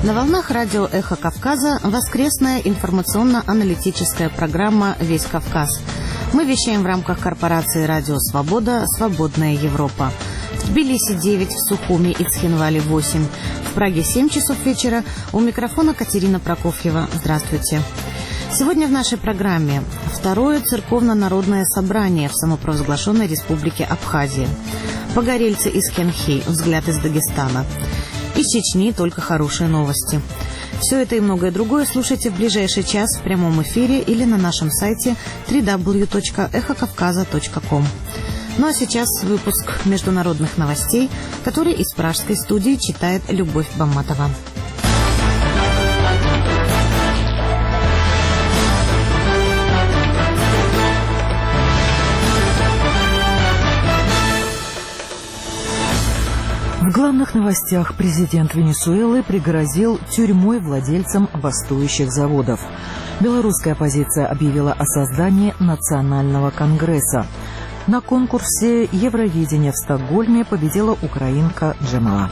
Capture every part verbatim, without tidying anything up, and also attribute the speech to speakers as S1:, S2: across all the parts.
S1: На волнах радио «Эхо Кавказа» воскресная информационно-аналитическая программа «Весь Кавказ». Мы вещаем в рамках корпорации «Радио Свобода. Свободная Европа». В Тбилиси девять, в Сухуми и Цхинвале восемь, в Праге семь часов вечера. У микрофона Катерина Прокофьева. Здравствуйте. Сегодня в нашей программе второе церковно-народное собрание в самопровозглашенной республике Абхазия. Погорельцы из Хенхи, взгляд из Дагестана. Из Чечни только хорошие новости. Все это и многое другое слушайте в ближайший час в прямом эфире или на нашем сайте дабл ю дабл ю дабл ю точка эхо кавказа точка ком. Ну а сейчас выпуск международных новостей, который из пражской студии читает Любовь Бамматова.
S2: В главных новостях президент Венесуэлы пригрозил тюрьмой владельцам бастующих заводов. Белорусская оппозиция объявила о создании Национального конгресса. На конкурсе Евровидения в Стокгольме победила украинка Джамала.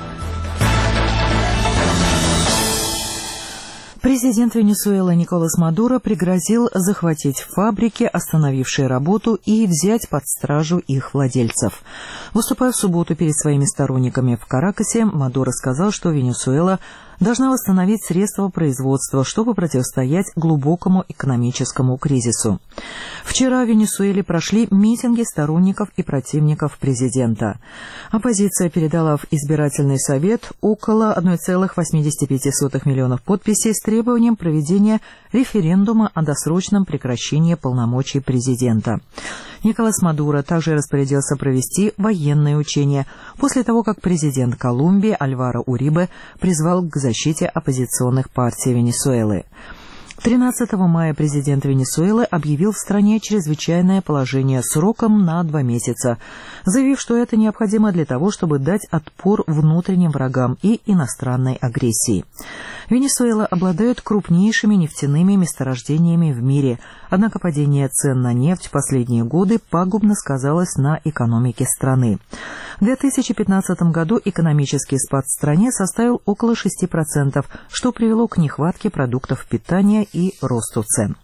S2: Президент Венесуэлы Николас Мадуро пригрозил захватить фабрики, остановившие работу, и взять под стражу их владельцев. Выступая в субботу перед своими сторонниками в Каракасе, Мадуро сказал, что Венесуэла должна восстановить средства производства, чтобы противостоять глубокому экономическому кризису. Вчера в Венесуэле прошли митинги сторонников и противников президента. Оппозиция передала в избирательный совет около одна целых восемьдесят пять сотых миллионов подписей с требованием проведения референдума о досрочном прекращении полномочий президента. Николас Мадуро также распорядился провести военные учения после того, как президент Колумбии Альваро Урибе призвал к защите оппозиционных партий Венесуэлы. тринадцатого мая президент Венесуэлы объявил в стране чрезвычайное положение сроком на два месяца, заявив, что это необходимо для того, чтобы дать отпор внутренним врагам и иностранной агрессии. Венесуэла обладает крупнейшими нефтяными месторождениями в мире, однако падение цен на нефть в последние годы пагубно сказалось на экономике страны. В две тысячи пятнадцатом году экономический спад в стране составил около шести процентов, что привело к нехватке продуктов питания и росту цен.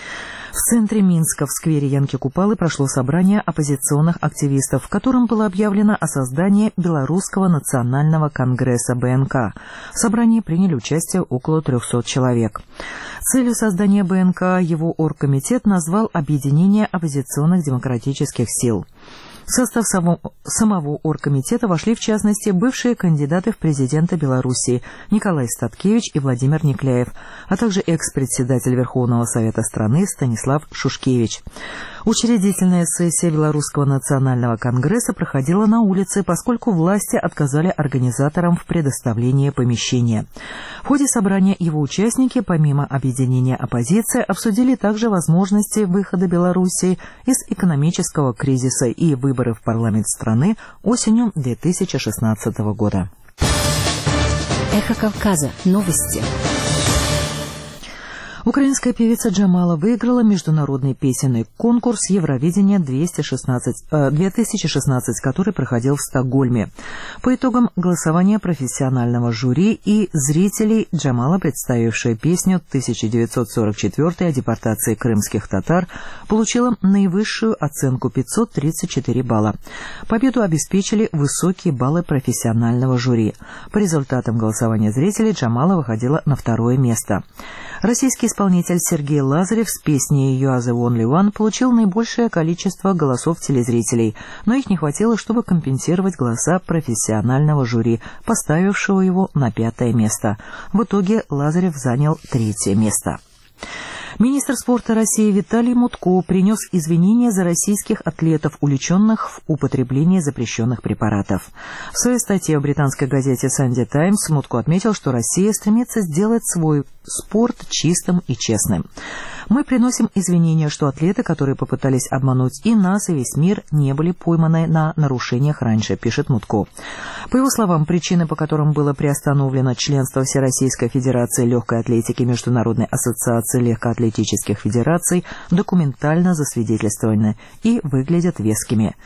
S2: В центре Минска, в сквере Янки Купалы, прошло собрание оппозиционных активистов, в котором было объявлено о создании Белорусского национального конгресса Бэ Эн Ка. В собрании приняли участие около трехсот человек. Целью создания Бэ Эн Ка его оргкомитет назвал объединение оппозиционных демократических сил. В состав само, самого оргкомитета вошли, в частности, бывшие кандидаты в президенты Белоруссии Николай Статкевич и Владимир Никляев, а также экс-председатель Верховного Совета страны Станислав Шушкевич. Учредительная сессия Белорусского национального конгресса проходила на улице, поскольку власти отказали организаторам в предоставлении помещения. В ходе собрания его участники, помимо объединения оппозиции, обсудили также возможности выхода Белоруссии из экономического кризиса и выборы в парламент страны осенью две тысячи шестнадцатого года.
S3: Эхо Кавказа. Новости.
S2: Украинская певица Джамала выиграла международный песенный конкурс Евровидения две тысячи шестнадцать, который проходил в Стокгольме. По итогам голосования профессионального жюри и зрителей Джамала, представившая песню тысяча девятьсот сорок четвёртый о депортации крымских татар, получила наивысшую оценку пятьсот тридцать четыре балла. Победу обеспечили высокие баллы профессионального жюри. По результатам голосования зрителей Джамала выходила на второе место. Российский исполнитель Сергей Лазарев с песней «You are the only one» получил наибольшее количество голосов телезрителей, но их не хватило, чтобы компенсировать голоса профессионального жюри, поставившего его на пятое место. В итоге Лазарев занял третье место. Министр спорта России Виталий Мутко принес извинения за российских атлетов, увлеченных в употреблении запрещенных препаратов. В своей статье в британской газете «Санди Таймс» Мутко отметил, что Россия стремится сделать свой спорт чистым и честным. Мы приносим извинения, что атлеты, которые попытались обмануть и нас, и весь мир, не были пойманы на нарушениях раньше, пишет Мутко. По его словам, причины, по которым было приостановлено членство Всероссийской Федерации легкой атлетики Международной ассоциации легкоатлетических федераций, документально засвидетельствованы и выглядят вескими.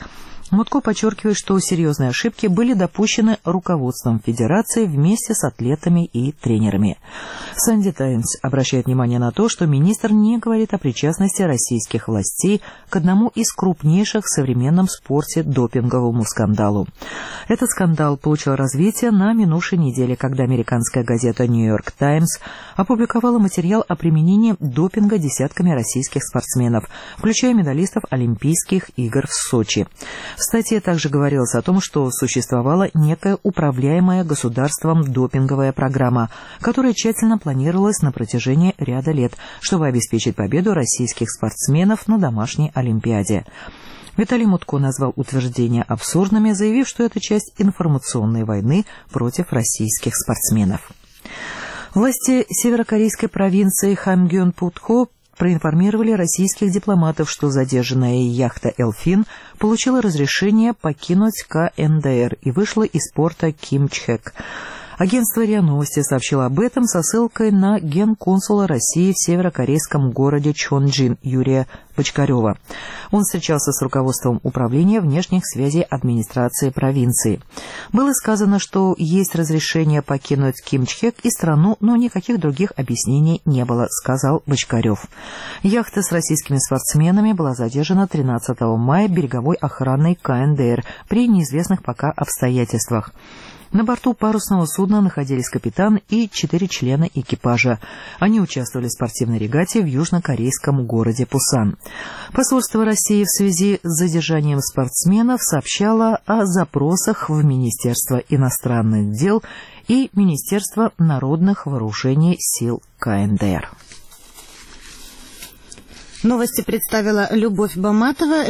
S2: Мутко подчеркивает, что серьезные ошибки были допущены руководством Федерации вместе с атлетами и тренерами. «Санди Таймс» обращает внимание на то, что министр не говорит о причастности российских властей к одному из крупнейших в современном спорте допинговому скандалу. Этот скандал получил развитие на минувшей неделе, когда американская газета «Нью-Йорк Таймс» опубликовала материал о применении допинга десятками российских спортсменов, включая медалистов Олимпийских игр в Сочи. В статье также говорилось о том, что существовала некая управляемая государством допинговая программа, которая тщательно планировалась на протяжении ряда лет, чтобы обеспечить победу российских спортсменов на домашней Олимпиаде. Виталий Мутко назвал утверждения абсурдными, заявив, что это часть информационной войны против российских спортсменов. Власти северокорейской провинции Хамгён-Путхо проинформировали российских дипломатов, что задержанная яхта «Элфин» получила разрешение покинуть ка эн дэ эр и вышла из порта Кимчхэк. Агентство РИА Новости сообщило об этом со ссылкой на генконсула России в северокорейском городе Чонджин Юрия Бочкарева. Он встречался с руководством управления внешних связей администрации провинции. Было сказано, что есть разрешение покинуть Кимчхэк и страну, но никаких других объяснений не было, сказал Бочкарев. Яхта с российскими спортсменами была задержана тринадцатого мая береговой охраной ка эн дэ эр при неизвестных пока обстоятельствах. На борту парусного судна находились капитан и четыре члена экипажа. Они участвовали в спортивной регате в южнокорейском городе Пусан. Посольство России в связи с задержанием спортсменов сообщало о запросах в Министерство иностранных дел и Министерство народных вооружений сил ка эн дэ эр.
S1: Новости представила Любовь Баматова.